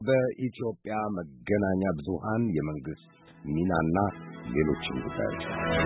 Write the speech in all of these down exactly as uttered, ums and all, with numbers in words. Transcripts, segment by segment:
በኢትዮጵያ መገናኛ ብዙሃን የመንግስት ሚናና ሌሎችም ጉዳዮች።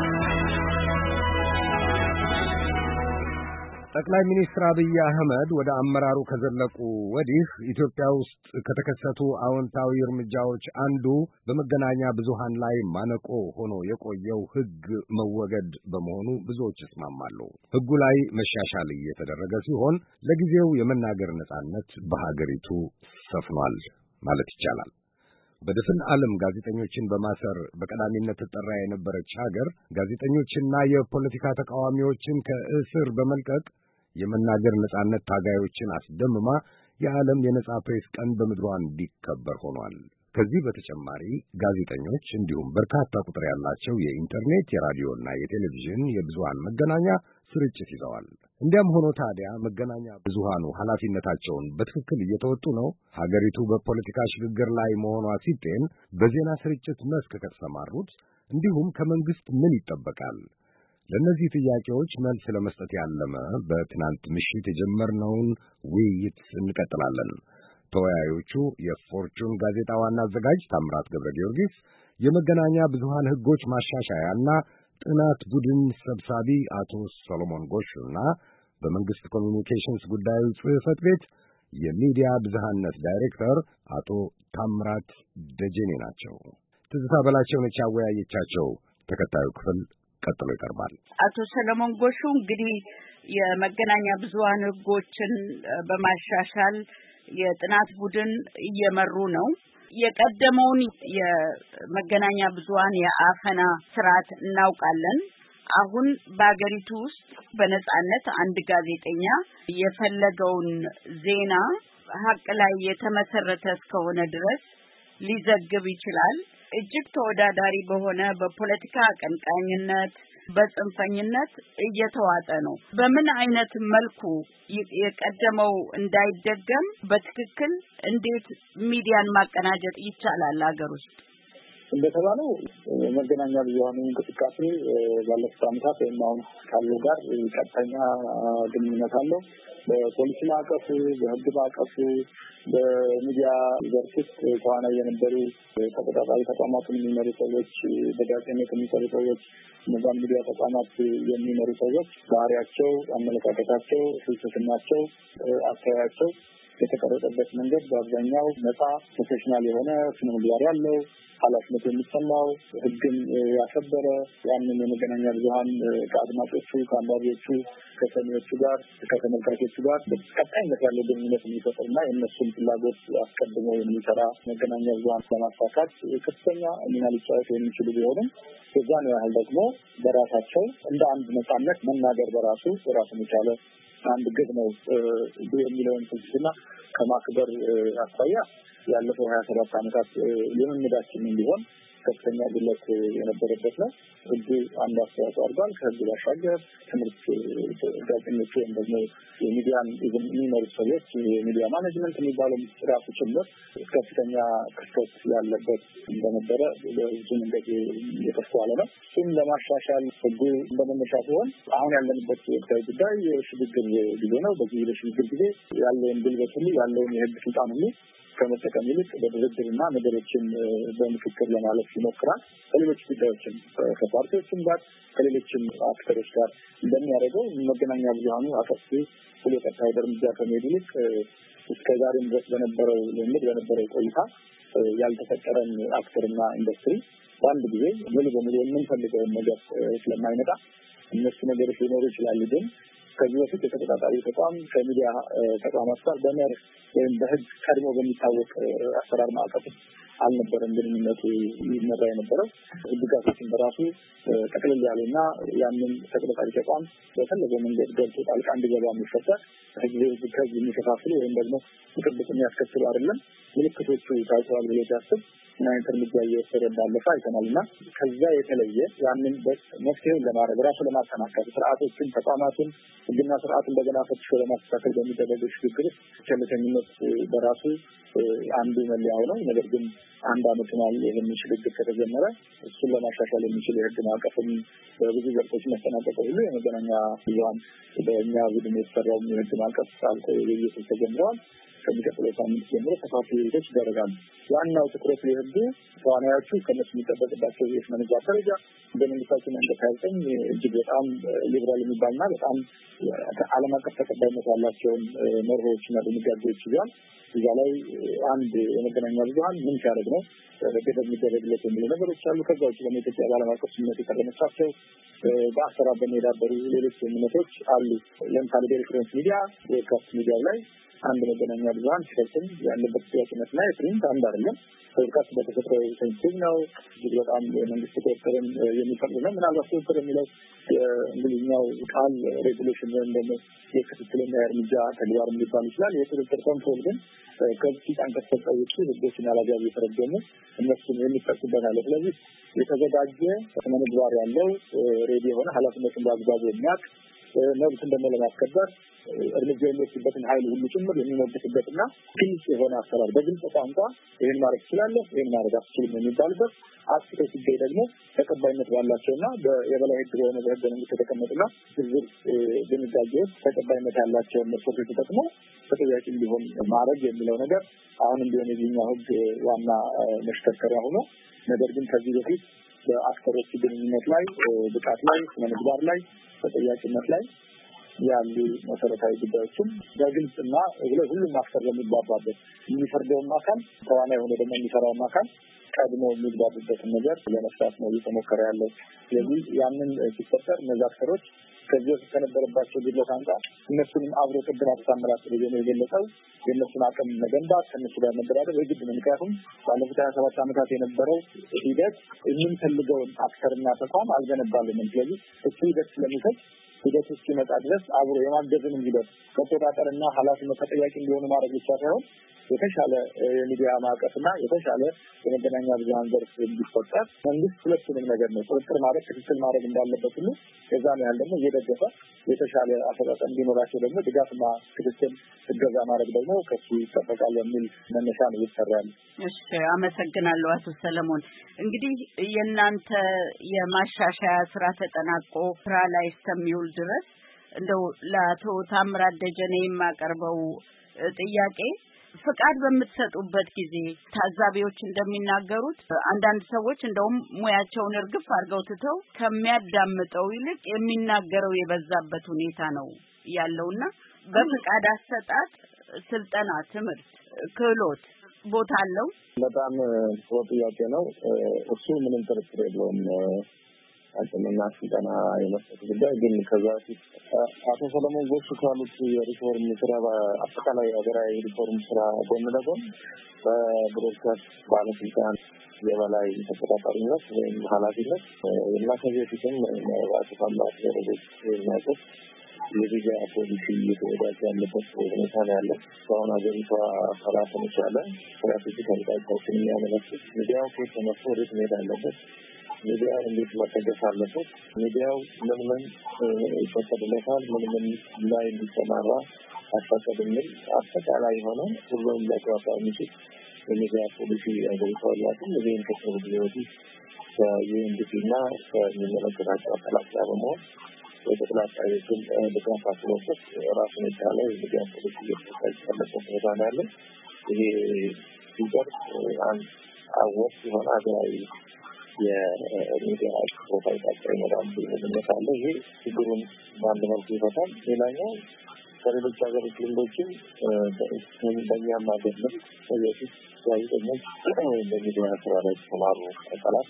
ጠቅላይ ሚኒስትር አብይ አህመድ ወደ አመራሩ ከዘለቁ ወዲህ ኢትዮጵያ ውስጥ ከተከሰቱ አዎንታዊ እርምጃዎች አንዱ በመገናኛ ብዙሃን ላይ ማነቆ ሆኖ የቆየው ሕግ መወገድ በመሆኑ ብዙዎች ይስማማሉ። ሕጉ ላይ መሻሻል እየተደረገ ሲሆን ለጊዜው የመናገር ነጻነት በሀገሪቱ ሰፍኗል ማለት ይቻላል። በድፍን ዓለም ጋዜጠኞችን በማሰር በቀዳሚነት ተጠራ የነበረች ሀገር ጋዜጠኞችና የፖለቲካ ተቃዋሚዎችን ከእስር በመልቀቅ የመናገር ነጻነት ታጋዮችን አስደምማ የዓለም የነጻ ፕሬስ ቀን በምድሯ እንዲከበር ሆኗል። ከዚህ በተጨማሪ ጋዜጠኞች እንዲሁም በርካታ ቁጥር ያላቸው የኢንተርኔት፣ የራዲዮና የቴሌቪዥን የብዙሃን መገናኛ ስርጭት ይዘዋል። እንዲያም ሆኖ ታዲያ መገናኛ ብዙሃኑ ኃላፊነታቸውን በትክክል እየተወጡ ነው? ሀገሪቱ በፖለቲካ ሽግግር ላይ መሆኗ ሲጤን በዜና ስርጭት መስክ ከተሰማሩት እንዲሁም ከመንግስት ምን ይጠበቃል? ለእነዚህ ጥያቄዎች መልስ ለመስጠት ያለመ በትናንት ምሽት የጀመርነውን ውይይት እንቀጥላለን። ተወያዮቹ የፎርቹን ጋዜጣ ዋና አዘጋጅ ታምራት ገብረ ጊዮርጊስ፣ የመገናኛ ብዙሃን ሕጎች ማሻሻያና ጥናት ቡድን ሰብሳቢ አቶ ሰሎሞን ጎሹና በመንግስት ኮሚኒኬሽንስ ጉዳዮች ጽሕፈት ቤት የሚዲያ ብዝሃነት ዳይሬክተር አቶ ታምራት ደጀኔ ናቸው። ትዝታ በላቸው ነች ያወያየቻቸው። ተከታዩ ክፍል ቀጥሎ ይቀርባል። አቶ ሰሎሞን ጎሹ እንግዲህ የመገናኛ ብዙሃን ሕጎችን በማሻሻል የጥናት ቡድን እየመሩ ነው። የቀደመውን የመገናኛ ብዙሃን የአፈና ስርዓት እናውቃለን። አሁን በአገሪቱ ውስጥ በነጻነት አንድ ጋዜጠኛ የፈለገውን ዜና ሀቅ ላይ የተመሰረተ እስከሆነ ድረስ ሊዘግብ ይችላል። እጅግ ተወዳዳሪ በሆነ በፖለቲካ አቀንቃኝነት፣ በጽንፈኝነት እየተዋጠ ነው። በምን አይነት መልኩ የቀደመው እንዳይደገም በትክክል እንዴት ሚዲያን ማቀናጀት ይቻላል? ሀገር ውስጥ እንደተባለው መገናኛ ብዙሃኑ እንቅስቃሴ ባለፉት ዓመታት ወይም አሁን ካለው ጋር ቀጥተኛ ግንኙነት አለው። በፖሊሲ ማዕቀፍ፣ በሕግ ማዕቀፍ፣ በሚዲያ ዘርፍ ውስጥ ተዋናይ የነበሩ ተቆጣጣሪ ተቋማትን የሚመሩ ሰዎች፣ በጋዜጠኝነት የሚሰሩ ሰዎች፣ እነዛን ሚዲያ ተቋማት የሚመሩ ሰዎች ባህሪያቸው፣ አመለካከታቸው፣ ፍልስፍናቸው፣ አስተያየታቸው የተቀረጸበት መንገድ በአብዛኛው ነጻ ፕሮፌሽናል የሆነ ስነ ምግባር ያለው ኃላፊነት የሚሰማው ሕግን ያከበረ ያንን የመገናኛ ብዙሃን ከአድማጮቹ፣ ከአንባቢዎቹ፣ ከሰሚዎቹ ጋር ከተመልካቾቹ ጋር ቀጣይነት ያለው ግንኙነት የሚፈጥርና የእነሱን ፍላጎት አስቀድሞ የሚሰራ መገናኛ ብዙሃን ለማሳካት ከፍተኛ ሚና ሊጫወቱ የሚችሉ ቢሆንም የዛን ያህል ደግሞ በራሳቸው እንደ አንድ ነጻነት መናገር በራሱ ራሱን የቻለ አንድ ግብ ነው የሚለውን ፍልስፍና ከማክበር አኳያ ያለፈው ሀያ ሰባት ዓመታት ልምምዳችን እንዲሆን ከፍተኛ ጉድለት የነበረበት ነው። ሕግ አንድ አስተዋጽኦ አድርጓል። ከሕግ ባሻገር ትምህርት ጋዜጠኞች ወይም ደግሞ የሚዲያን የሚመሩ ሰዎች የሚዲያ ማኔጅመንት የሚባለው ራሱ ጭምር ከፍተኛ ክፍተት ያለበት እንደነበረ በብዙ መንገድ የተስተዋለ ነው። እሱም ለማሻሻል ሕጉ እንደመነሻ ሲሆን አሁን ያለንበት ወቅታዊ ጉዳይ የሽግግር ጊዜ ነው። በዚህ የሽግግር ጊዜ ያለውን ጉልበት ሁሉ ያለውን የሕግ ስልጣን ሁሉ ከመጠቀም ይልቅ በድርድርና ነገሮችን በምክክር ለማለፍ ይሞክራል። ከሌሎች ጉዳዮችም ከፓርቲዎችም ጋር ከሌሎችም አክተሮች ጋር እንደሚያደርገው መገናኛ ብዙሃኑ አቀፍ ብሎ ቀጣይ እርምጃ ከመሄድ ይልቅ እስከ ዛሬም ድረስ በነበረው ልምድ በነበረው ቆይታ ያልተፈጠረን አክተርና ኢንዱስትሪ በአንድ ጊዜ ሙሉ በሙሉ የምንፈልገውን ነገር ስለማይመጣ እነሱ ነገሮች ሊኖሩ ይችላሉ። ግን ከዚህ በፊት የተቆጣጣሪ ተቋም ከሚዲያ ተቋማት ጋር በመርህ ወይም በሕግ ቀድሞ በሚታወቅ አሰራር ማዕቀፍ አልነበረም ግንኙነቱ ይመራ የነበረው። ሕግጋቶችን በራሱ ጠቅልል ያሉና ያንን ተቆጣጣሪ ተቋም በፈለገው መንገድ ገብቶ ጣልቃ እንዲገባ የሚፈጠር ሕዝብ ከሕዝብ የሚከፋፍሉ ወይም ደግሞ ጥብቅ የሚያስከትሉ አይደለም። ምልክቶቹ ታይተዋል ብሎ ሲያስብ ምን አይነት እርምጃ እየወሰደ እንዳለፈ አይተናልና ከዛ የተለየ ያንን መፍትሄውን ለማድረግ ራሱ ለማጠናከር ስርዓቶችን፣ ተቋማትን፣ ሕግና ስርዓት እንደገና ፈትሾ ለማስተካከል በሚደረገው ሽግግር ቸልተኝነት በራሱ አንዱ መለያው ነው። ነገር ግን አንድ አመት ነው ይሄን ሽግግር ከተጀመረ እሱን ለማሻሻል የሚችል የሕግ ማዕቀፍም በብዙ ዘርፎች መጠናቀቅ ሁሉ የመገናኛ ብዙሃን በእኛ ቡድን የተሰራው የሕግ ማዕቀፍ አልቆ ውይይቶች ተጀምረዋል። ከሚቀጥለው ሳምንት ጀምሮ ሰፋፊ ውይይቶች ይደረጋሉ። ዋናው ትኩረት የህዝቡ ተዋናዮቹ ከነሱ የሚጠበቅባቸው የስነምግባር ደረጃ በመንግስታችን እንደታይተን እጅግ በጣም ሊበራል የሚባልና በጣም ዓለም አቀፍ ተቀባይነት ያላቸውን መርሆችና ድንጋጌዎች ይዟል። እዛ ላይ አንድ የመገናኛ ብዙኃን ምን ሲያደርግ ነው ገደብ የሚደረግለት የሚሉ ነገሮች አሉ። ከዛ ውጭ ደግሞ ኢትዮጵያ በዓለም አቀፍ ስምምነት የተቀመጠቻቸው በአሰራር በሚዳበሩ ሌሎች ስምምነቶች አሉ። ለምሳሌ በሬፈረንስ ሚዲያ ብሮድካስት ሚዲያ ላይ አንድ መገናኛ ብዙኃን ሲፈጽም ያለበት ተጠያቂነትና የፕሪንት አንድ አይደለም። ብሮድካስት በተፈጥሮ ሴንሲቲቭ ነው። እጅግ በጣም የመንግስት ቁጥጥርን የሚፈቅድ ነው። ምናልባት ቁጥጥር የሚለው የእንግሊዝኛው ቃል ሬጉሌሽን ወይም ደግሞ የክትትልና የእርምጃ ተግባር ሊባል ይችላል። የቁጥጥር ኮንትሮል ግን ከዚህ አንቀጽ ውጪ ህጎችን ያላገባብ የተረገሙ እነሱን የሚጠቅሱበት አለ። ስለዚህ የተዘጋጀ ስነ ምግባር ያለው ሬዲ የሆነ ኃላፊነቱን በአግባቡ የሚያውቅ መብትን ደግሞ ለማስከበር እርምጃ የሚወስድበትን ኃይል ሁሉ ጭምር የሚሞግትበትና ግልጽ የሆነ አሰራር በግልጽ ቋንቋ ይህን ማድረግ ትችላለህ፣ ይህን ማድረግ አትችልም የሚባልበት አስቶ ሲገኝ ደግሞ ተቀባይነት ባላቸውና የበላይ ህግ በሆነ በህገ መንግስት የተቀመጡና ዝርዝር ድንጋጌዎች ተቀባይነት ያላቸውን መስፈርቶች ተጠቅሞ ተጠያቂ እንዲሆን ማድረግ የሚለው ነገር አሁንም ቢሆን የዚህኛው ህግ ዋና መሽከርከሪያ ሆኖ ነገር ግን ከዚህ በፊት በአክተሮች ግንኙነት ላይ ብቃት ላይ ስነምግባር ላይ ተጠያቂነት ላይ ያሉ መሰረታዊ ጉዳዮችም በግልጽና ሁሉም አክተር የሚግባባበት የሚፈርደውም አካል ተዋናይ ሆኖ ደግሞ የሚሰራውም አካል ቀድሞ የሚግባቡበትን ነገር ለመስራት ነው እየተሞከረ ያለው። ስለዚህ ያንን ሲፈጠር እነዚህ አክተሮች ከዚህ በፊት ከነበረባቸው ጉድለት አንጻር እነሱንም አብሮ ቅድም አስተማራት ነው የገለጸው የእነሱን አቅም መገንባት ከእነሱ ጋር መደራደር የግድ ነው። ምክንያቱም ባለፉት ሀያ ሰባት ዓመታት የነበረው ሂደት የምንፈልገውን አክተርና ተቋም አልገነባልንም። ስለዚህ እሱ ሂደት ስለሚፈጅ ሂደት እስኪመጣ ድረስ አብሮ የማገዝንም ሂደት መቆጣጠርና ኃላፊነት ተጠያቂ እንዲሆኑ ማድረግ ብቻ ሳይሆን የተሻለ የሚዲያ ማዕቀፍና የተሻለ የመገናኛ ብዙኃን ዘርፍ እንዲፈጠር መንግስት ሁለቱንም ነገር ነው ቁጥጥር ማድረግ ክትትል ማድረግ እንዳለበት ሁሉ ከዛም ያህል ደግሞ እየደገፈ የተሻለ አፈጻጸም እንዲኖራቸው ደግሞ ድጋፍና ክትትል እገዛ ማድረግ ደግሞ ከሱ ይጠበቃል የሚል መነሻ ነው ይሰራል። እሺ፣ አመሰግናለሁ አቶ ሰለሞን። እንግዲህ የእናንተ የማሻሻያ ስራ ተጠናቆ ስራ ላይ እስከሚውል ድረስ እንደው ለአቶ ታምራት ደጀኔ የማቀርበው ጥያቄ ፍቃድ በምትሰጡበት ጊዜ ታዛቢዎች እንደሚናገሩት አንዳንድ ሰዎች እንደውም ሙያቸውን እርግፍ አድርገው ትተው ከሚያዳምጠው ይልቅ የሚናገረው የበዛበት ሁኔታ ነው ያለውና በፍቃድ አሰጣጥ ስልጠና፣ ትምህርት፣ ክህሎት ቦታ አለው? በጣም ጥሩ ጥያቄ ነው። እሱ ምንም ጥርጥር የለውም። አጥምና ስልጠና የመስጠት ጉዳይ ግን ከዛ ፊት አቶ ሰለሞን ጎሹ ካሉት የሪፎርም ስራ አጠቃላይ ሀገራዊ ሪፎርም ስራ ጎን ለጎን በብሮድካስት ባለስልጣን የበላይ ተቆጣጣሪነት ወይም ኃላፊነት እና ከዚህ በፊትም አቶ ታምራት ደረጃ የሚያውቁት የቪዲዮ ፖሊሲ እየተወዳጀ ያለበት ሁኔታ ነው ያለው። አሁን ሀገሪቷ ሰላሳ ያለ ስትራቴጂክ አቅጣጫዎችን የሚያመለክት ሚዲያው ከተነሱ ወዴት መሄድ አለበት፣ ሚዲያው እንዴት መተገፍ አለበት፣ ሚዲያው ምን ምን ይፈቀድለታል፣ ምን ምን ላይ እንዲሰማራ አስፈቀድ የሚል አጠቃላይ የሆነ ሁሉም ሊያግባባ የሚችል የሚዲያ ፖሊሲ ሀገሪቷ ያላትን ይህን ከቅርብ ጊዜ ወዲህ ከዩኤንዲፒና ከሚመለከታቸው አካላት ጋር በመሆን የጠቅላይ አቃቤ ድጋፍ አስሎበት ራሱን የቻለ የሚዲያ ፖሊሲ እየተዘጋጀ ያለበት ሁኔታ ነው ያለው። ይሄ ሲደርስ አንድ አወስ የሆነ ሀገራዊ የሚዲያ ቦታ ይጣጣ ይኖራል ብለህ አለ። ይሄ ችግሩን በአንድ መልኩ ይፈታል። ሌላኛው ከሌሎች ሀገሮች ልምዶችም በእኛም ሀገር ልምድ በፊት ጋዜጠኞች ወይም በሚዲያ ስራ ላይ የተሰማሩ አካላት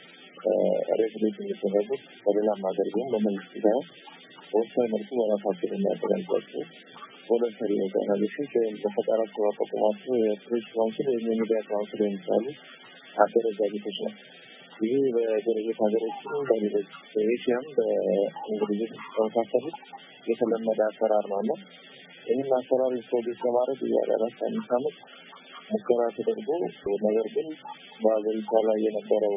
ሬጉሌሽን የተደረጉት በሌላም ሀገር ግን በመንግስት ጋር በወሳኝ መልኩ በራሳቸው የሚያደራጇቸው ቮለንተሪ ኦርጋናይዜሽን ወይም በፈቃዳቸው ያቋቋሟቸው የፕሬስ ካውንስል ወይም የሚዲያ ካውንስል የሚባሉ አደረጃጀቶች ነው። ይህ በጎረቤት ሀገሮች በሌሎች በኤሽያም በእንግሊዝ በመሳሰሉት የተለመደ አሰራር ነው እና ይህን አሰራር ኢንትሮዲውስ ለማድረግ እያደረስ አምስት ዓመት ሙከራ ተደርጎ ነገር ግን በሀገሪቷ ላይ የነበረው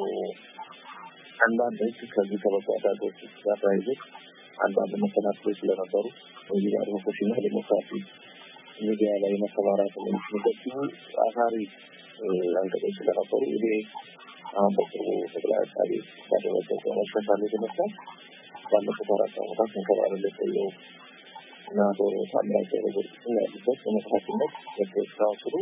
አንዳንድ ህግ ከዚህ ከበጓዳጆች ጋር ተያይዞ አንዳንድ መሰናክሎች ስለነበሩ እዚህ ጋር ዲሞክራሲና ዲሞክራሲ ሚዲያ ላይ መሰማራት የሚገቡ አሳሪ አንቀጾች ስለነበሩ ይሄ አሁን በቅርቡ ጠቅላይ አቃቤ ያደረገው መሻሻል የተነሳ ባለፉት አራት ዓመታት ተንከባለለ የቆየው እና በሳምንታቸው በቁጥጥር ያሉበት በመስራትነት በተሳስሩ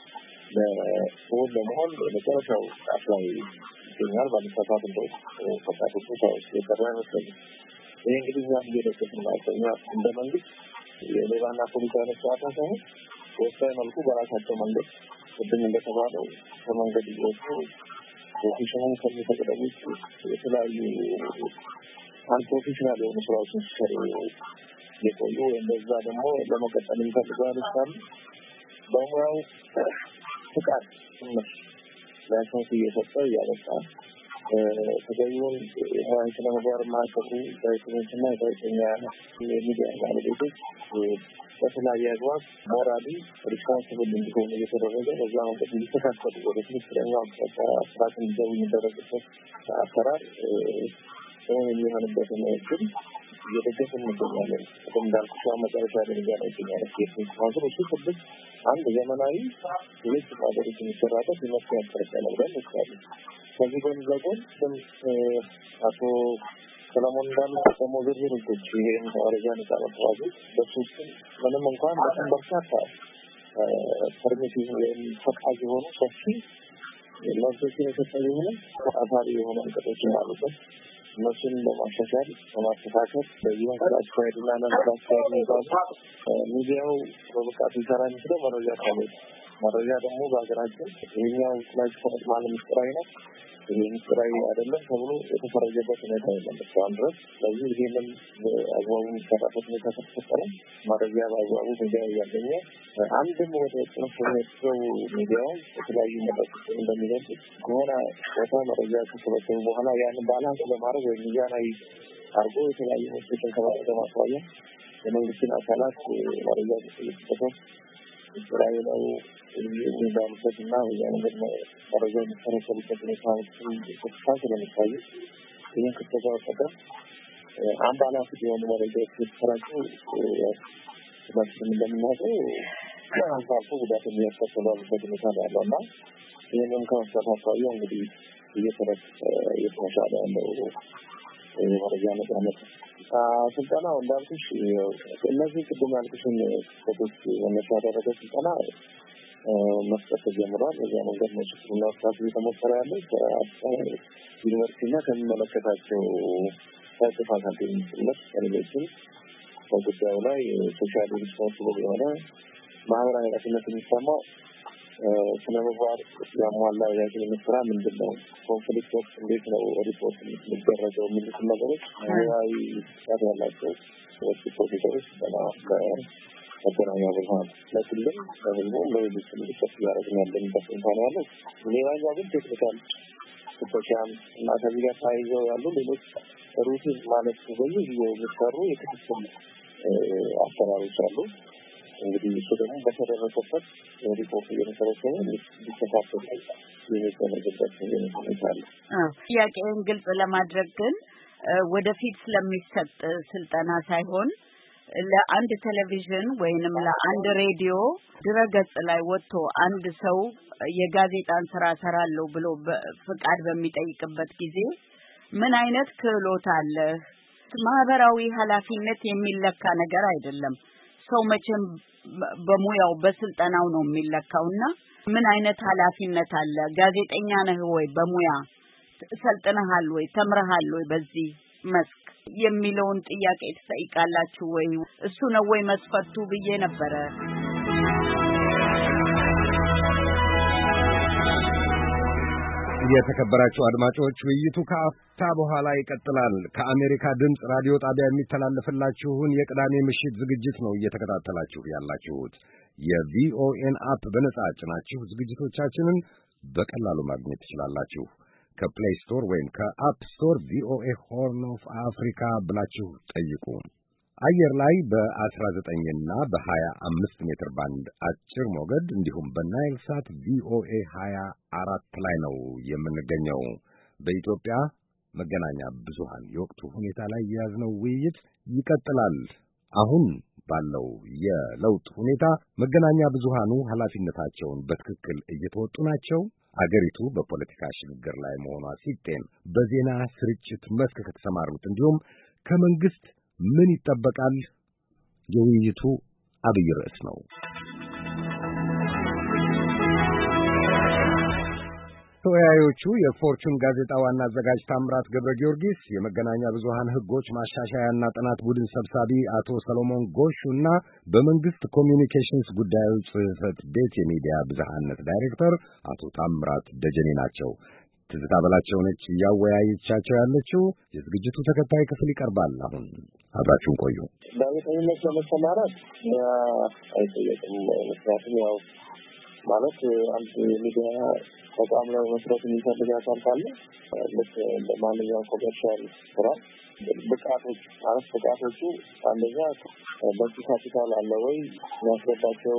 ለሆን ለመሆን መጨረሻው ጫፍ ላይ ይገኛል። ባለሰፋት እንደው ፈቃዶቹ ታውስ የቀረ ይመስላል። ይህ እንግዲህ እኛም እየደገፍን ናቸው። እኛ እንደ መንግስት የሌባና ፖሊስ አይነት ጨዋታ ሳይሆን በወሳኝ መልኩ በራሳቸው መንገድ ቅድም እንደተባለው ከመንገድ ይወጡ ፕሮፌሽናል ከሚፈቅደው ውስጥ የተለያዩ አንፕሮፌሽናል የሆኑ ስራዎችን ሲሰሩ የቆዩ እንደዛ ደግሞ ለመቀጠል የሚፈልገው ይችላል። በሙያው ፍቃድ ላይሰንስ እየሰጠ እያበቃ ተገቢውን ስነ ምግባር ማዕቀፉ ጋዜጠኞችና የጋዜጠኛ የሚዲያ ባለቤቶች በተለያየ አግባብ ሞራሊ ሪስፖንስብል እንዲሆኑ እየተደረገ በዛ መንገድ እንዲተካከሉ ወደ ትክክለኛው አቅጣጫ ስርዓት እንዲገቡ የሚደረግበት አሰራር እውን የሚሆንበትን እድል እየደገፍን እንገኛለን። ቅድም እንዳልኩት መጨረሻ ደረጃ ላይ ይገኛል። ማንሱር እሱ ስድስት አንድ ዘመናዊ ሁለት ሀገሮች የሚሰራበት የመፍትሄ አቅጣጫ ነው ብለን እንወስዳለን። ከዚህ ጎን ለጎን አቶ ሰለሞን እንዳሉ ደግሞ ዝርዝር ህጎች ይሄን መረጃ ነጻ መተዋወቅ በሱስ ምንም እንኳን በጣም በርካታ ፐርሚቲቭ ወይም ፈቃድ የሆኑ ሰፊ መብቶችን የሰጠ የሆነ አሳሪ የሆነ እንቅጦችን አሉበት። እነሱን ለማሻሻል ለማስተካከል በዚህ አካሄድና ለማስተካከል የሚባሉ ሚዲያው በብቃት ሊሰራ የሚችለው መረጃ ካለ መረጃ ደግሞ በሀገራችን ይህኛው ላይ ተፈጥ ማለት ምስጢራዊ ነው። ይህ ምስጢራዊ አይደለም ተብሎ የተፈረጀበት ሁኔታ የለም እስካሁን ድረስ። ስለዚህ ይህንን አግባቡ የሚሰራበት ሁኔታ ከተፈጠረ መረጃ በአግባቡ ሚዲያ እያገኘ አንድም ወደ ጥናት የሚያስገቡ ሚዲያውን የተለያዩ መረጃዎች እንደሚገልጽ ከሆነ ቦታ መረጃ ከተሰበሰቡ በኋላ ያንን ባላንስ ለማድረግ ወይም ሚዛናዊ አድርጎ የተለያዩ መስሎችን ከማድረግ ማስዋያ የመንግስትን አካላት መረጃ ተሰበሰቡ ምስጢራዊ ነው የሚባሉበት እና በዚያ ነገር መረጃ የሚሰረሰሩበት ሁኔታዎችን ተስፋ ስለሚታዩ ይህን ክስተት በመጠቀም አምባላንስ የሆኑ መረጃዎች የተሰራጩ ሁላችንም እንደምናውቀው አልፎ አልፎ ጉዳት የሚያስከትሉበት ሁኔታ ነው ያለው እና ይህንን ከመፍታት አኳያ እንግዲህ እየተረት እየተሻለ ያለው የመረጃ ነጻነት ስልጠናው እንዳልኩሽ እነዚህ ቅድም ያልኩሽን ክስተቶች መነሻ ያደረገ ስልጠና መስጠት ተጀምሯል። በዚያ መንገድ ነው ችግሩን ለመፍታት እየተሞከረ ያለው ከዩኒቨርሲቲና ከሚመለከታቸው ሳይንስ አካዳሚዎች ከሌሎችም በጉዳዩ ላይ ሶሻል ሪስፖንሲብል የሆነ ማህበራዊ ኃላፊነት የሚሰማው ስነ ምግባር ያሟላ የጋዜጠኝነት ስራ ምንድን ነው፣ ኮንፍሊክቶች እንዴት ነው ሪፖርት የሚደረገው የሚሉት ነገሮች ሙያዊ ስራት ያላቸው ሰዎች ፕሮፌሰሮች መገናኛ ብዙኃን ለክልል ለህዝቡም ለሌሎች እንዲቀጥ እያደረግን ያለንበት ሁኔታ ነው ያለው። ሌላኛው ግን ቴክኒካል ስፔሻል እና ከዚህ ጋር ተያይዘው ያሉ ሌሎች ሩቲን ማለት በየጊዜው የሚሰሩ የክትትል አሰራሮች አሉ። እንግዲህ እሱ ደግሞ በተደረሰበት ሪፖርት እየተሰበሰበ ሊተሳሰብ የሚደረግበት ሁኔታ አለ። ጥያቄውን ግልጽ ለማድረግ ግን ወደፊት ስለሚሰጥ ስልጠና ሳይሆን ለአንድ ቴሌቪዥን ወይንም ለአንድ ሬዲዮ ድረገጽ ላይ ወጥቶ አንድ ሰው የጋዜጣን ስራ ሰራለሁ ብሎ ፍቃድ በሚጠይቅበት ጊዜ ምን አይነት ክህሎት አለ? ማህበራዊ ኃላፊነት የሚለካ ነገር አይደለም። ሰው መቼም በሙያው በስልጠናው ነው የሚለካውና ምን አይነት ኃላፊነት አለ? ጋዜጠኛ ነህ ወይ? በሙያ ሰልጥነሃል ወይ? ተምረሃል ወይ? በዚህ መስክ የሚለውን ጥያቄ ትጠይቃላችሁ ወይ? እሱ ነው ወይ መስፈርቱ ብዬ ነበረ። የተከበራችሁ አድማጮች ውይይቱ ከአፍታ በኋላ ይቀጥላል። ከአሜሪካ ድምፅ ራዲዮ ጣቢያ የሚተላለፍላችሁን የቅዳሜ ምሽት ዝግጅት ነው እየተከታተላችሁ ያላችሁት። የቪኦኤን አፕ በነጻ ጭናችሁ ዝግጅቶቻችንን በቀላሉ ማግኘት ትችላላችሁ። ከፕሌይ ስቶር ወይም ከአፕ ስቶር ቪኦኤ ሆርን ኦፍ አፍሪካ ብላችሁ ጠይቁ። አየር ላይ በአስራ ዘጠኝ እና በሀያ አምስት ሜትር ባንድ አጭር ሞገድ እንዲሁም በናይል ሳት ቪኦኤ ሀያ አራት ላይ ነው የምንገኘው። በኢትዮጵያ መገናኛ ብዙሃን የወቅቱ ሁኔታ ላይ የያዝነው ውይይት ይቀጥላል። አሁን ባለው የለውጥ ሁኔታ መገናኛ ብዙሃኑ ኃላፊነታቸውን በትክክል እየተወጡ ናቸው? አገሪቱ በፖለቲካ ሽግግር ላይ መሆኗ ሲጤን በዜና ስርጭት መስክ ከተሰማሩት እንዲሁም ከመንግስት ምን ይጠበቃል? የውይይቱ አብይ ርዕስ ነው። ተወያዮቹ የፎርቹን ጋዜጣ ዋና አዘጋጅ ታምራት ገብረ ጊዮርጊስ፣ የመገናኛ ብዙሃን ሕጎች ማሻሻያና ጥናት ቡድን ሰብሳቢ አቶ ሰሎሞን ጎሹና በመንግስት ኮሚኒኬሽንስ ጉዳዮች ጽሕፈት ቤት የሚዲያ ብዝሃነት ዳይሬክተር አቶ ታምራት ደጀኔ ናቸው። ትዝታ በላቸው ነች እያወያየቻቸው ያለችው። የዝግጅቱ ተከታይ ክፍል ይቀርባል። አሁን አብራችሁን ቆዩ። ጋዜጠኝነት ለመሰማራት አይጠየቅም። ምክንያቱም ያው ማለት አንድ ሚዲያ ተቋም ላይ መስራት የሚፈልግ አካል ካለ ልክ እንደ ማንኛውም ኮመርሻል ስራ ብቃቶች ማለት ብቃቶቹ አንደኛ በቂ ካፒታል አለ ወይ፣ የሚያስገባቸው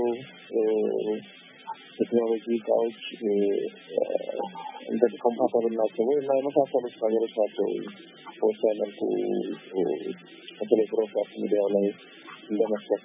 ቴክኖሎጂ እቃዎች እንደ ኮምፓታብል ናቸው ወይ እና የመሳሰሉት ነገሮች ናቸው። ወሳኝ መልኩ በተለይ ብሮድካስት ሚዲያው ላይ እንደመስጠት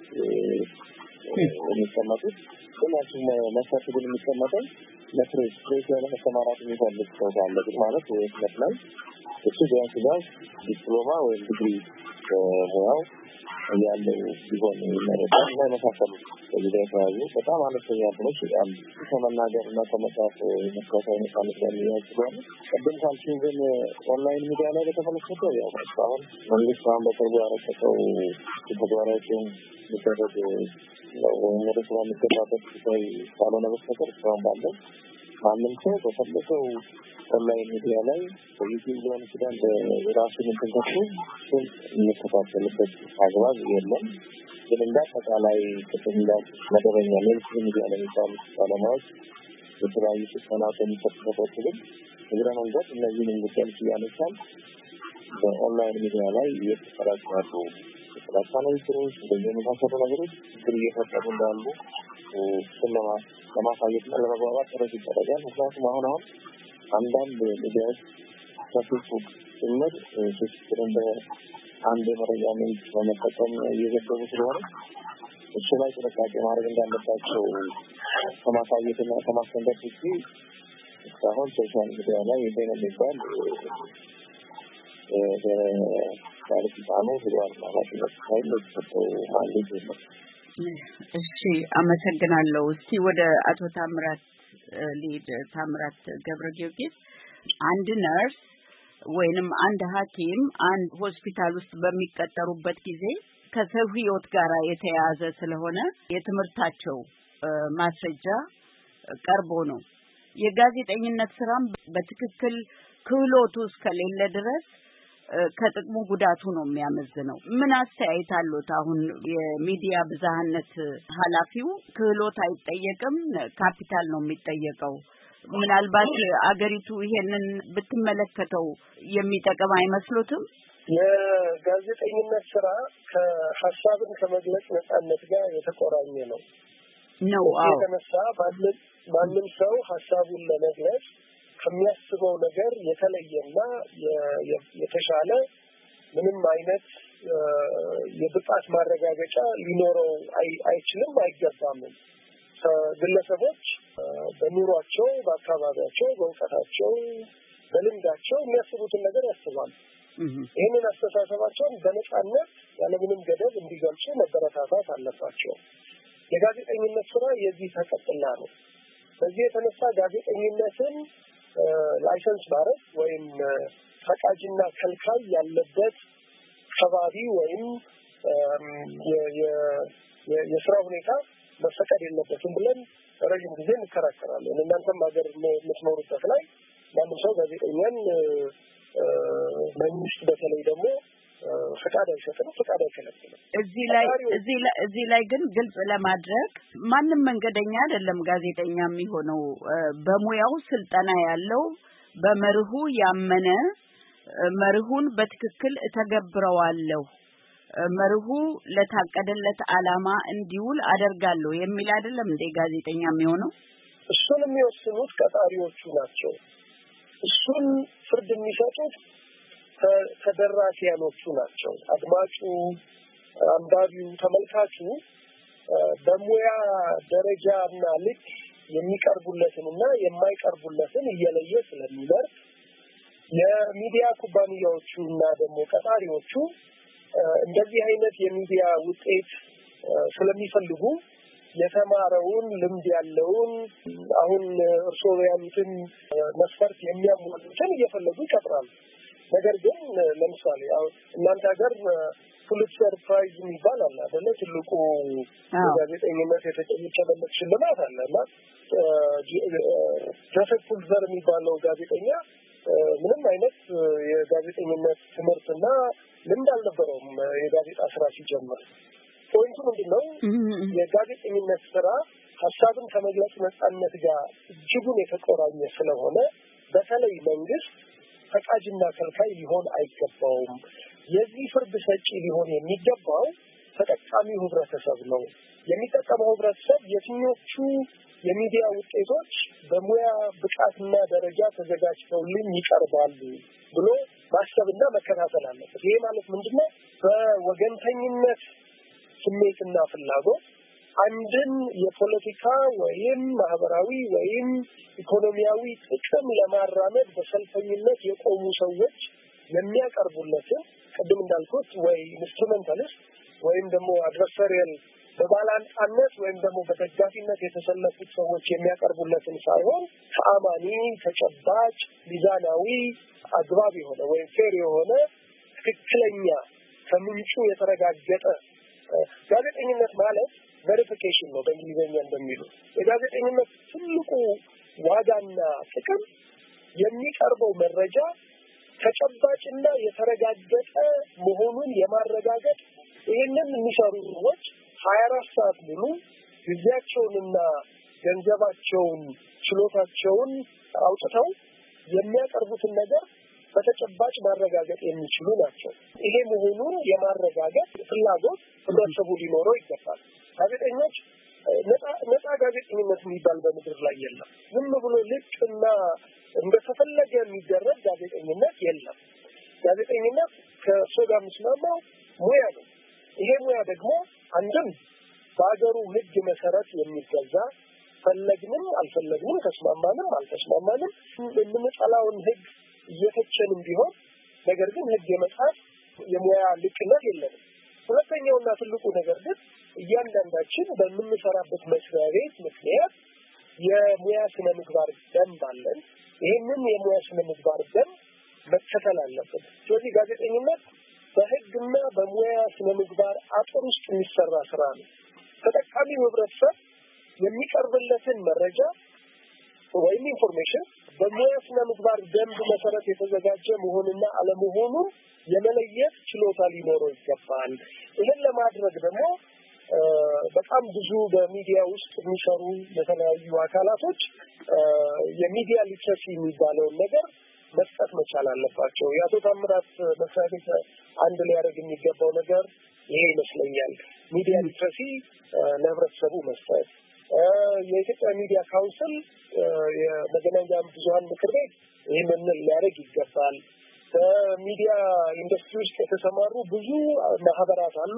የሚቀመጡት ሁላችሁም መስጠት ግን የሚቀመጠው ለፕሬስ ፕሬስ ላይ ለመሰማራት የሚፈልግ ሰው ካለ ግን ማለት ወይስ ላይ እሱ ቢያንስ ቢያንስ ዲፕሎማ ወይም ዲግሪ ሙያው ያለው ቢሆን ይመረጣል እና የመሳሰሉት በዚህ ላይ ተያዙ በጣም አነስተኛ ብሎች ያሉ ከመናገር እና ከመጻፍ መስራታዊ ነጻነት ጋር የሚያያዝባሉ። ቅድም ካልሽኝ ግን ኦንላይን ሚዲያ ላይ በተመለከተ ያው እስካሁን መንግስት አሁን በቅርቡ ያረቀቀው ተግባራችን የሚደረግ ወደ ስራ የሚገባበት ጉዳይ ካልሆነ በስተቀር እስካሁን ባለው ማንም ሰው በፈለገው ኦንላይን ሚዲያ ላይ በዩቲዩብ ሊሆን ይችላል የራሱን እንተንከቱ ስም የሚከታተልበት አግባብ የለም። ግን እንደ አጠቃላይ ከተንዳት መደበኛ ሜንስትሪም ሚዲያ ላይ የሚባሉ ባለሙያዎች የተለያዩ ስልጠና በሚሰጥበት ግን እግረ መንገድ እነዚህን ጉዳዮች እያነሳን በኦንላይን ሚዲያ ላይ እየተሰራጩ ለምሳሌ ስሮች እንደየመሳሰሉ ነገሮች ችግር እየፈጠሩ እንዳሉ ስለማ ለማሳየትና ለመግባባት ጥረት ይደረጋል። ምክንያቱም አሁን አሁን አንዳንድ ሚዲያዎች ከፌስቡክ ጭምር ፌስቡክ እንደ አንድ የመረጃ ምንጭ በመጠቀም እየዘገቡ ስለሆነ እሱ ላይ ጥንቃቄ ማድረግ እንዳለባቸው ከማሳየትና ከማስጠንቀቅ ውጪ እስካሁን ሶሻል ሚዲያ ላይ የደነ የሚባል ባለስልጣኑ ህዋል ማለት ነው ሰው ማለት ነው። እሺ አመሰግናለሁ። እስቲ ወደ አቶ ታምራት ሊድ ታምራት ገብረ ጊዮርጊስ አንድ ነርስ ወይንም አንድ ሐኪም አንድ ሆስፒታል ውስጥ በሚቀጠሩበት ጊዜ ከሰው ህይወት ጋር የተያያዘ ስለሆነ የትምህርታቸው ማስረጃ ቀርቦ ነው። የጋዜጠኝነት ስራም በትክክል ክህሎቱ እስከሌለ ድረስ ከጥቅሙ ጉዳቱ ነው የሚያመዝነው። ምን አስተያየት አሉት? አሁን የሚዲያ ብዝሃነት ኃላፊው ክህሎት አይጠየቅም፣ ካፒታል ነው የሚጠየቀው። ምናልባት አገሪቱ ይሄንን ብትመለከተው የሚጠቅም አይመስሎትም? የጋዜጠኝነት ስራ ከሐሳብን ከመግለጽ ነጻነት ጋር የተቆራኘ ነው ነው አዎ የተነሳ ማንም ሰው ሐሳቡን ለመግለጽ ከሚያስበው ነገር የተለየና የተሻለ ምንም አይነት የብቃት ማረጋገጫ ሊኖረው አይችልም አይገባም። ግለሰቦች በኑሯቸው በአካባቢያቸው በእውቀታቸው በልምዳቸው የሚያስቡትን ነገር ያስባሉ። ይህንን አስተሳሰባቸውን በነጻነት ያለምንም ገደብ እንዲገልጹ መበረታታት አለባቸው። የጋዜጠኝነት ስራ የዚህ ተቀጥላ ነው። በዚህ የተነሳ ጋዜጠኝነትን ላይሰንስ ማድረግ ወይም ፈቃጅና ከልካይ ያለበት ከባቢ ወይም የስራ ሁኔታ መፈቀድ የለበትም ብለን ረጅም ጊዜ እንከራከራለን። እናንተም ሀገር የምትኖሩበት ላይ ማንም ሰው ጋዜጠኛን መንግስት በተለይ ደግሞ ፈቃድ አይሰጥም፣ ፈቃድ አይከለክልም። እዚህ ላይ እዚህ ላይ እዚህ ላይ ግን ግልጽ ለማድረግ ማንም መንገደኛ አይደለም ጋዜጠኛ የሚሆነው። በሙያው ስልጠና ያለው በመርሁ ያመነ መርሁን በትክክል እተገብረዋለሁ መርሁ ለታቀደለት ዓላማ እንዲውል አደርጋለሁ የሚል አይደለም እንደ ጋዜጠኛ የሚሆነው። እሱን የሚወስኑት ቀጣሪዎቹ ናቸው። እሱን ፍርድ የሚሰጡት ተደራሲያኖቹ ናቸው። አድማጩ፣ አንባቢው፣ ተመልካቹ በሙያ ደረጃና ልክ የሚቀርቡለትንና የማይቀርቡለትን እየለየ ስለሚመርጥ የሚዲያ ኩባንያዎቹና ደግሞ ቀጣሪዎቹ እንደዚህ አይነት የሚዲያ ውጤት ስለሚፈልጉ የተማረውን ልምድ ያለውን አሁን እርሶ ያሉትን መስፈርት የሚያሟሉትን እየፈለጉ ይቀጥራሉ። ነገር ግን ለምሳሌ አሁን እናንተ ሀገር ፑሊትዘር ፕራይዝ የሚባል አለ አይደለ? ትልቁ ጋዜጠኝነት የተጨመረበት ሽልማት አለ እና ጆሴፍ ፑሊትዘር የሚባለው ጋዜጠኛ ምንም አይነት የጋዜጠኝነት ትምህርትና ልምድ አልነበረውም የጋዜጣ ስራ ሲጀምር። ፖይንቱ ምንድነው? የጋዜጠኝነት ስራ ሀሳብን ከመግለጽ ነፃነት ጋር እጅጉን የተቆራኘ ስለሆነ በተለይ መንግስት ፈቃጅና ከልካይ ሊሆን አይገባውም። የዚህ ፍርድ ሰጪ ሊሆን የሚገባው ተጠቃሚው ህብረተሰብ ነው። የሚጠቀመው ህብረተሰብ የትኞቹ የሚዲያ ውጤቶች በሙያ ብቃትና ደረጃ ተዘጋጅተውልኝ ይቀርባሉ ብሎ ማሰብና መከታተል አለበት። ይሄ ማለት ምንድነው? በወገንተኝነት ስሜትና ፍላጎት አንድን የፖለቲካ ወይም ማህበራዊ ወይም ኢኮኖሚያዊ ጥቅም ለማራመድ በሰልፈኝነት የቆሙ ሰዎች የሚያቀርቡለትን ቅድም እንዳልኩት ወይ ኢንስትሩሜንታሊስት ወይም ደግሞ አድቨርሰሪያል በባላንጣነት ወይም ደግሞ በደጋፊነት የተሰለፉት ሰዎች የሚያቀርቡለትን ሳይሆን ተአማኒ፣ ተጨባጭ፣ ሚዛናዊ፣ አግባብ የሆነ ወይም ፌር የሆነ ትክክለኛ ከምንጩ የተረጋገጠ ጋዜጠኝነት ማለት ቬሪፊኬሽን ነው በእንግሊዝኛ እንደሚሉት። የጋዜጠኝነት ትልቁ ዋጋና ጥቅም የሚቀርበው መረጃ ተጨባጭና የተረጋገጠ መሆኑን የማረጋገጥ ይህንን የሚሰሩ ሰዎች ሀያ አራት ሰዓት ሙሉ ጊዜያቸውንና ገንዘባቸውን ችሎታቸውን አውጥተው የሚያቀርቡትን ነገር በተጨባጭ ማረጋገጥ የሚችሉ ናቸው። ይሄ መሆኑን የማረጋገጥ ፍላጎት ህብረተሰቡ ሊኖረው ይገባል። ጋዜጠኞች ነፃ ነፃ ጋዜጠኝነት የሚባል በምድር ላይ የለም። ዝም ብሎ ልቅና እንደተፈለገ የሚደረግ ጋዜጠኝነት የለም። ጋዜጠኝነት ከሶጋ ምስማማው ሙያ ነው። ይሄ ሙያ ደግሞ አንድም በአገሩ ህግ መሰረት የሚገዛ ፈለግንም አልፈለግንም ተስማማንም አልተስማማንም የምንጠላውን ህግ እየተቸንም ቢሆን ነገር ግን ህግ የመጻፍ የሙያ ልቅነት የለንም። ሁለተኛውና ትልቁ ነገር ግን እያንዳንዳችን በምንሰራበት መስሪያ ቤት ምክንያት የሙያ ስነ ምግባር ደንብ አለን። ይህንን የሙያ ስነ ምግባር ደንብ መከተል አለበት። ስለዚህ ጋዜጠኝነት በህግና በሙያ ስነ ምግባር አጥር ውስጥ የሚሰራ ስራ ነው። ተጠቃሚው ህብረተሰብ የሚቀርብለትን መረጃ ወይም ኢንፎርሜሽን በሙያ ስነ ምግባር ደንብ መሰረት የተዘጋጀ መሆንና አለመሆኑን የመለየት ችሎታ ሊኖረው ይገባል። ይህን ለማድረግ ደግሞ በጣም ብዙ በሚዲያ ውስጥ የሚሰሩ የተለያዩ አካላቶች የሚዲያ ሊትረሲ የሚባለውን ነገር መስጠት መቻል አለባቸው። የአቶ ታምራት መስሪያ ቤት አንድ ሊያደርግ የሚገባው ነገር ይሄ ይመስለኛል። ሚዲያ ሊትረሲ ለህብረተሰቡ መስጠት። የኢትዮጵያ ሚዲያ ካውንስል የመገናኛ ብዙሃን ምክር ቤት ይህንን ሊያደርግ ይገባል። በሚዲያ ኢንዱስትሪ ውስጥ የተሰማሩ ብዙ ማህበራት አሉ።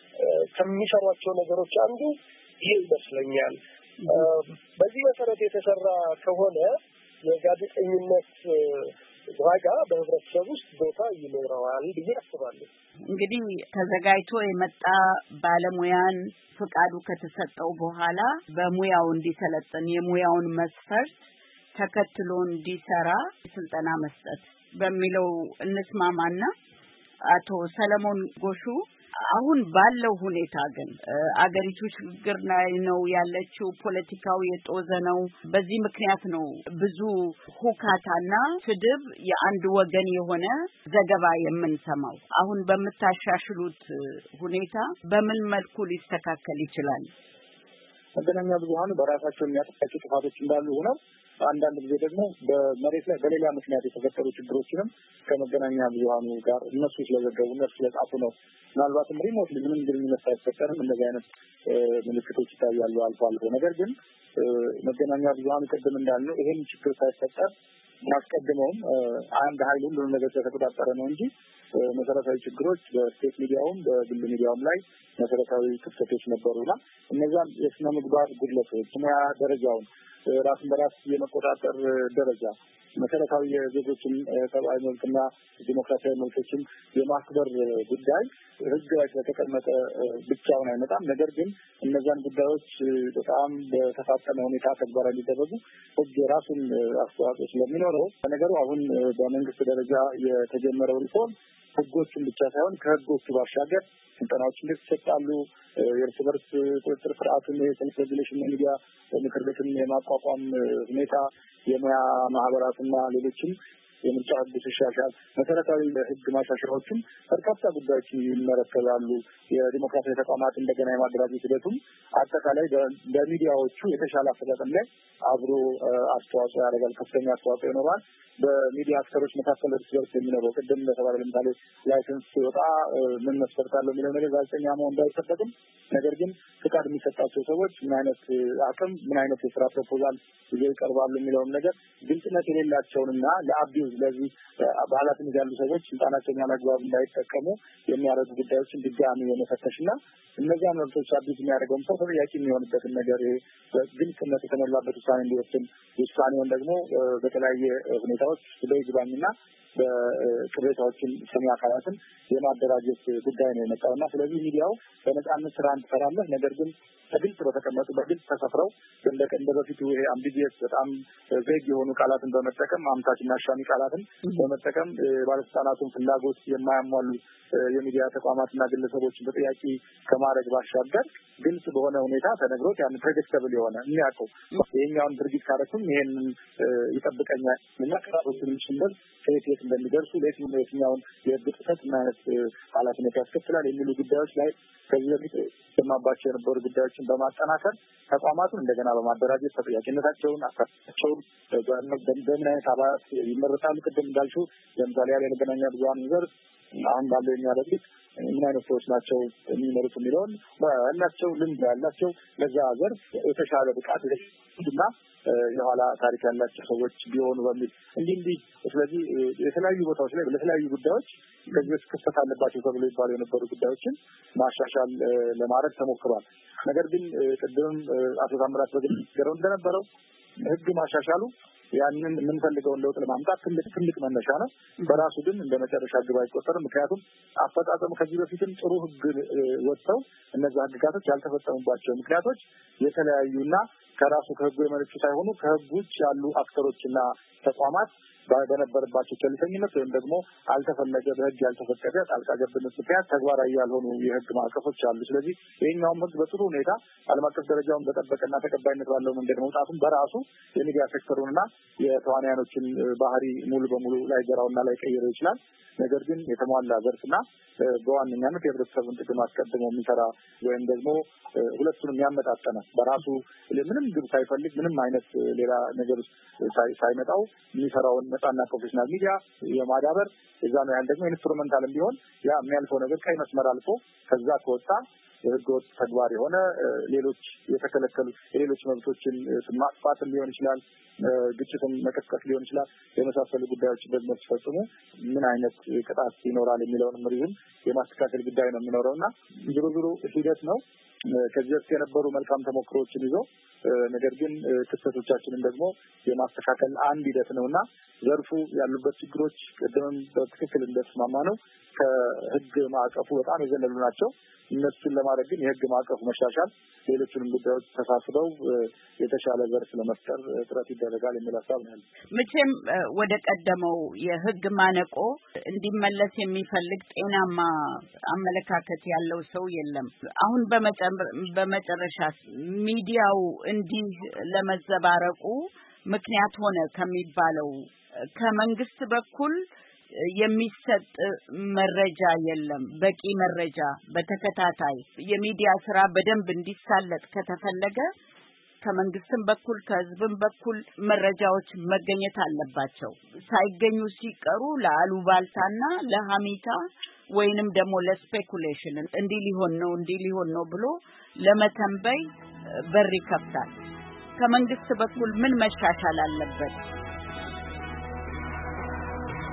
ከሚሰሯቸው ነገሮች አንዱ ይሄ ይመስለኛል። በዚህ መሰረት የተሰራ ከሆነ የጋዜጠኝነት ዋጋ በህብረተሰብ ውስጥ ቦታ ይኖረዋል ብዬ አስባለሁ። እንግዲህ ተዘጋጅቶ የመጣ ባለሙያን ፍቃዱ ከተሰጠው በኋላ በሙያው እንዲሰለጥን የሙያውን መስፈርት ተከትሎ እንዲሰራ ስልጠና መስጠት በሚለው እንስማማና አቶ ሰለሞን ጎሹ አሁን ባለው ሁኔታ ግን አገሪቱ ችግር ላይ ነው ያለችው። ፖለቲካው የጦዘ ነው። በዚህ ምክንያት ነው ብዙ ሁካታና ስድብ የአንድ ወገን የሆነ ዘገባ የምንሰማው። አሁን በምታሻሽሉት ሁኔታ በምን መልኩ ሊስተካከል ይችላል? መገናኛ ብዙሃኑ በራሳቸው የሚያጠቃቸው ጥፋቶች እንዳሉ ሆነው አንዳንድ ጊዜ ደግሞ በመሬት ላይ በሌላ ምክንያት የተፈጠሩ ችግሮችንም ከመገናኛ ብዙሃኑ ጋር እነሱ ስለዘገቡ እነሱ ስለጻፉ ነው ምናልባትም ሪሞት ምንም ግንኙነት ሳይፈጠርም እንደዚህ አይነት ምልክቶች ይታያሉ አልፎ አልፎ። ነገር ግን መገናኛ ብዙሃኑ ቅድም እንዳልነው ይሄን ችግር ሳይፈጠር ማስቀድመውም አንድ ኃይል ሁሉንም ነገር ተቆጣጠረ ነው እንጂ መሰረታዊ ችግሮች በስቴት ሚዲያውም በግል ሚዲያውም ላይ መሰረታዊ ክፍተቶች ነበሩና እነዛም የስነ ምግባር ጉድለቶች ሙያ ደረጃውን ራስን በራስ የመቆጣጠር ደረጃ መሰረታዊ የዜጎችን ሰብአዊ መብትና ዲሞክራሲያዊ መብቶችን የማክበር ጉዳይ ህግ ላይ ስለተቀመጠ ብቻውን አይመጣም። ነገር ግን እነዛን ጉዳዮች በጣም በተፋጠነ ሁኔታ ተግባራዊ እንዲደረጉ ህግ የራሱን አስተዋጽኦ ስለሚኖረው ነገሩ አሁን በመንግስት ደረጃ የተጀመረው ሪፎርም ህጎችን ብቻ ሳይሆን ከህጎቹ ባሻገር ስልጠናዎች እንዴት ይሰጣሉ፣ የእርስ በርስ ቁጥጥር ስርዓቱን የሰልፍ ሬጉሌሽን ሚዲያ ምክር ቤትን የማቋቋም ሁኔታ፣ የሙያ ማህበራትና ሌሎችም የምርጫ ህግ ሲሻሻል መሰረታዊ ህግ ማሻሻያዎችም በርካታ ጉዳዮች ይመለከታሉ። የዲሞክራሲያዊ ተቋማት እንደገና የማደራጀት ሂደቱም አጠቃላይ በሚዲያዎቹ የተሻለ አፈጻጸም ላይ አብሮ አስተዋጽኦ ያደርጋል፣ ከፍተኛ አስተዋጽኦ ይኖራል። በሚዲያ አክተሮች መካከል እርስ በርስ የሚኖረው ቅድም እንደተባለ ለምሳሌ ላይሰንስ ሲወጣ ምን መስፈርት አለው የሚለው ነገር ጋዜጠኛ መሆን እንዳይጠበቅም፣ ነገር ግን ፍቃድ የሚሰጣቸው ሰዎች ምን አይነት አቅም ምን አይነት የስራ ፕሮፖዛል ይዘው ይቀርባሉ የሚለውን ነገር ግልጽነት የሌላቸውንና ለአቢዩዝ ለዚህ በኃላፊነት ያሉ ሰዎች ስልጣናቸውን ያላግባብ እንዳይጠቀሙ የሚያደርጉ ጉዳዮችን ድጋሚ የመፈተሽና እነዚያን መብቶች አቢዩዝ የሚያደርገውን ሰው ተጠያቂ የሚሆንበትን ነገር ግልጽነት የተሞላበት ውሳኔ እንዲወስን ውሳኔውን ደግሞ በተለያየ ሁኔታዎች በይግባኝና በቅሬታዎችን ሰሚ አካላትን የማደራጀት ጉዳይ ነው የመጣውና ስለዚህ ሚዲያው በነጻነት ስራ እንዲሰራለህ ነገር ግን በግልጽ በተቀመጡ በግልጽ ተሰፍረው እንደ እንደ በፊቱ ይሄ አምቢጊየስ በጣም ቬግ የሆኑ ቃላትን በመጠቀም አምታችና አሻሚ ቃላትን በመጠቀም ባለስልጣናቱን ፍላጎት የማያሟሉ የሚዲያ ተቋማትና ግለሰቦችን በጥያቄ ከማድረግ ባሻገር ግልጽ በሆነ ሁኔታ ተነግሮት ያን ፕሬዲክተብል የሆነ የሚያውቀው ይሄኛውን ድርጊት ካደረኩም ይሄንን ይጠብቀኛል እና ከራሶችን ሽንደል ከየት የት እንደሚደርሱ ለየትኛውን የህግ ጥሰት ምን አይነት ኃላፊነት ያስከትላል የሚሉ ጉዳዮች ላይ ከዚህ በፊት ሰማባቸው የነበሩ ጉዳዮችን በማጠናከር ተቋማቱን እንደገና በማደራጀት ተጠያቂነታቸውን አካታቸውን በምን አይነት አባላት ይመረጣሉ ቅድም እንዳልሽው ለምሳሌ ያለ የመገናኛ ብዙኃን ዘርፍ አሁን ባለው የሚያደርጉት ምን አይነት ሰዎች ናቸው የሚመሩት የሚለውን ያላቸው ልምድ ያላቸው ለዛ ዘርፍ የተሻለ ብቃት እና የኋላ ታሪክ ያላቸው ሰዎች ቢሆኑ በሚል እንዲህ እንዲህ ስለዚህ የተለያዩ ቦታዎች ላይ ለተለያዩ ጉዳዮች ከዚህ በፊት ክስተት አለባቸው ተብሎ ይባሉ የነበሩ ጉዳዮችን ማሻሻል ለማድረግ ተሞክሯል። ነገር ግን ቅድም አቶ ታምራት በግልጽ ገረው እንደነበረው ህግ ማሻሻሉ ያንን የምንፈልገውን ለውጥ ለማምጣት ትልቅ ትልቅ መነሻ ነው። በራሱ ግን እንደ መጨረሻ ግብ አይቆጠርም። ምክንያቱም አፈጻጸሙ ከዚህ በፊትም ጥሩ ህግ ወጥተው እነዛ ህግጋቶች ያልተፈጸሙባቸው ምክንያቶች የተለያዩና ከራሱ ከህጉ የመነጩ ሳይሆኑ ከህጉ ውጭ ያሉ አክተሮችና ተቋማት በነበረባቸው ቸልተኝነት ወይም ደግሞ አልተፈለገ በህግ ያልተፈቀደ ጣልቃ ገብነት ምክንያት ተግባራዊ ያልሆኑ የህግ ማዕቀፎች አሉ። ስለዚህ ይሄኛውም ህግ በጥሩ ሁኔታ ዓለም አቀፍ ደረጃውን በጠበቀና ተቀባይነት ባለው መንገድ መውጣቱን በራሱ የሚዲያ ሴክተሩንና የተዋናያኖችን ባህሪ ሙሉ በሙሉ ላይ ገራውና ላይ ቀይረው ይችላል። ነገር ግን የተሟላ ዘርፍና በዋነኛነት የህብረተሰቡን ጥቅም አስቀድሞ የሚሰራ ወይም ደግሞ ሁለቱንም ያመጣጠነ በራሱ ምንም ግብ ሳይፈልግ ምንም አይነት ሌላ ነገር ሳይመጣው የሚሰራውን ነፃና ፕሮፌሽናል ሚዲያ የማዳበር እዛ ነው ያን ደግሞ ኢንስትሩሜንታልም ቢሆን ያ የሚያልፈው ነገር ቀይ መስመር አልፎ ከዛ ከወጣ የህገወጥ ተግባር የሆነ ሌሎች የተከለከሉ የሌሎች መብቶችን ማጥፋትም ሊሆን ይችላል፣ ግጭትን መቀስቀስ ሊሆን ይችላል። የመሳሰሉ ጉዳዮች ደግሞ ሲፈጽሙ ምን አይነት ቅጣት ይኖራል የሚለውን ምሪዝም የማስተካከል ጉዳይ ነው የሚኖረውና ዞሮ ዞሮ ሂደት ነው። ከዚህ በፊት የነበሩ መልካም ተሞክሮዎችን ይዞ ነገር ግን ክስተቶቻችንን ደግሞ የማስተካከል አንድ ሂደት ነውና ዘርፉ ያሉበት ችግሮች ቅድምም በትክክል እንደተስማማ ነው ከህግ ማዕቀፉ በጣም የዘለሉ ናቸው። እነሱን ለማድረግ ግን የህግ ማዕቀፉ መሻሻል ሌሎችንም ጉዳዮች ተሳስበው የተሻለ ዘርፍ ለመፍጠር ጥረት ይደረጋል የሚል ሀሳብ ነው ያለው። መቼም ወደ ቀደመው የህግ ማነቆ እንዲመለስ የሚፈልግ ጤናማ አመለካከት ያለው ሰው የለም። አሁን በመጨረሻ ሚዲያው እንዲህ ለመዘባረቁ ምክንያት ሆነ ከሚባለው ከመንግስት በኩል የሚሰጥ መረጃ የለም። በቂ መረጃ በተከታታይ የሚዲያ ስራ በደንብ እንዲሳለጥ ከተፈለገ ከመንግስትም በኩል ከህዝብም በኩል መረጃዎች መገኘት አለባቸው። ሳይገኙ ሲቀሩ ለአሉባልታና ለሐሚታ ወይንም ደግሞ ለስፔኩሌሽን እንዲህ ሊሆን ነው እንዲህ ሊሆን ነው ብሎ ለመተንበይ በር ይከፍታል። ከመንግስት በኩል ምን መሻሻል አለበት?